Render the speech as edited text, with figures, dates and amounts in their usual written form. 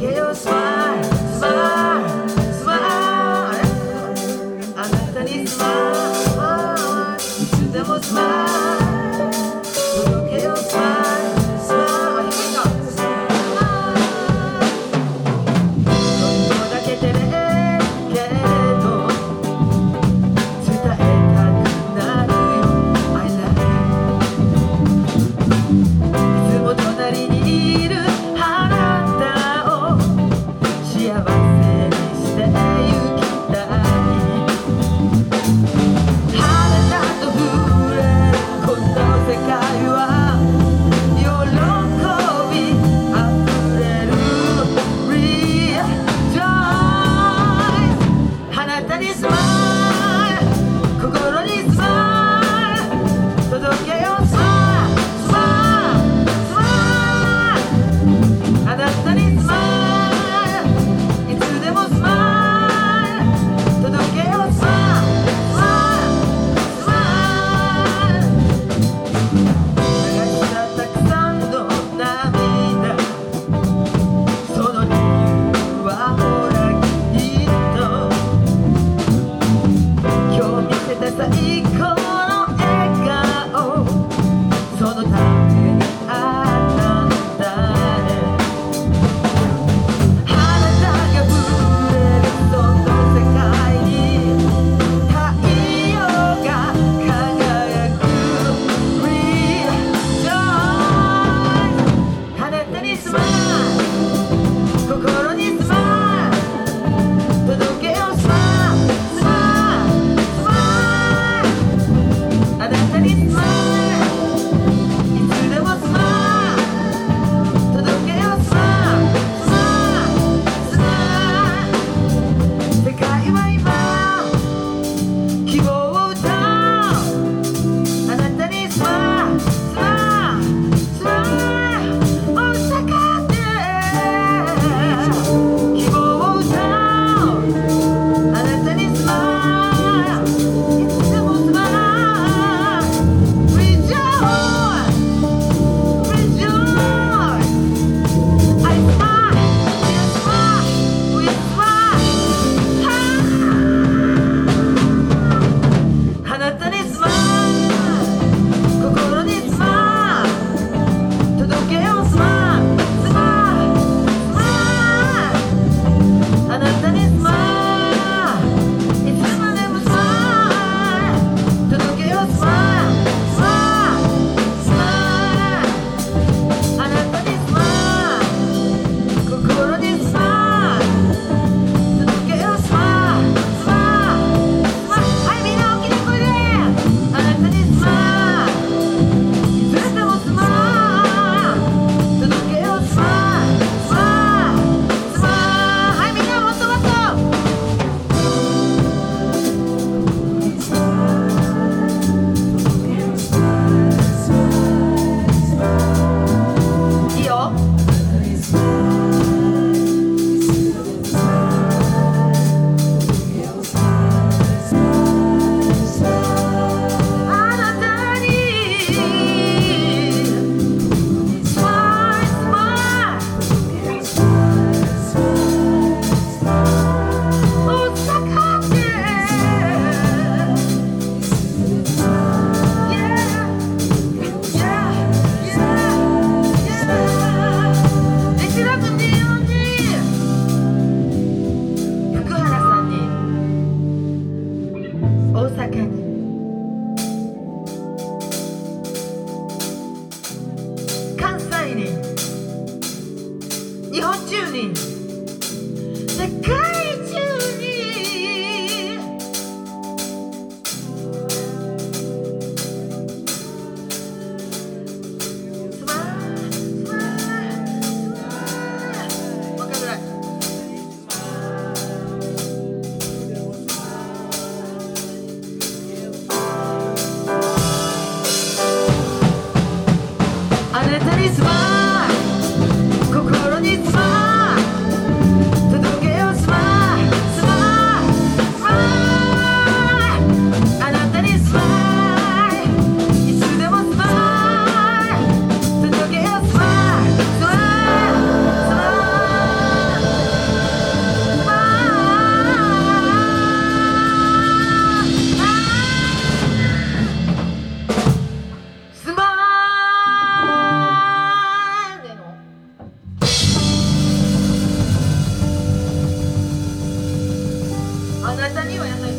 けよスマイルスマイルスマイル、あなたにスマイル、いつでもスマイル届けよスマイルスマイル、ちょっとだけ照れけど伝えたくなるよ I love you、 いつも隣にいるあなたを幸せにしてゆきたい、あなたと触れるこの世界は喜びあふれる Real Joy、 あなたにスマイル、心にスマイル届けよスマイルスマイルスマイル、あなたにスマイル、いつでもスマイル届けよスマイルスマイルスマイル、流したたくさんの涙、その理由はほらきっと今日見せた最高の笑顔、そのためにあなたへ、あなたが触れるその世界に太陽が輝く Real Joy、 あなたにスマイル、心にスマイル届けよスマイルスマイルスマイル、あなたにスマイル、いつでもスマイル届けよスマイルスマイルスマイル、世界は今希望を歌う、あなたにスマイルスマイルスマイル、大阪で希望を歌う、あなたにスマイル、いつでもスマイル Rejoice Rejoice I smile You smile We smile、 あなたにスマイル、心にスマイル届けよスマイルスマイルスマイル、あなたにスマイル、いつまでもスマイル届けよスマイルスマイルスマイル、あなたにスマイル、心にスマイル届けよスマイルスマイルスマイル、はい、みんな大きな声であなたにスマイル、いつでもスマイル届けよスマイルスマイルスマイル、はい、みんなもっともっといいよ、あなたにスマイルスマイル、大阪で Yeah Yeah Yeah Yeah、 1月14日福原さんに大阪に関西に日本中に世界中にスマイルスマイルスマイル、わかんない、あなたにスマイル、心にスマイル届けよスマイルなたには優し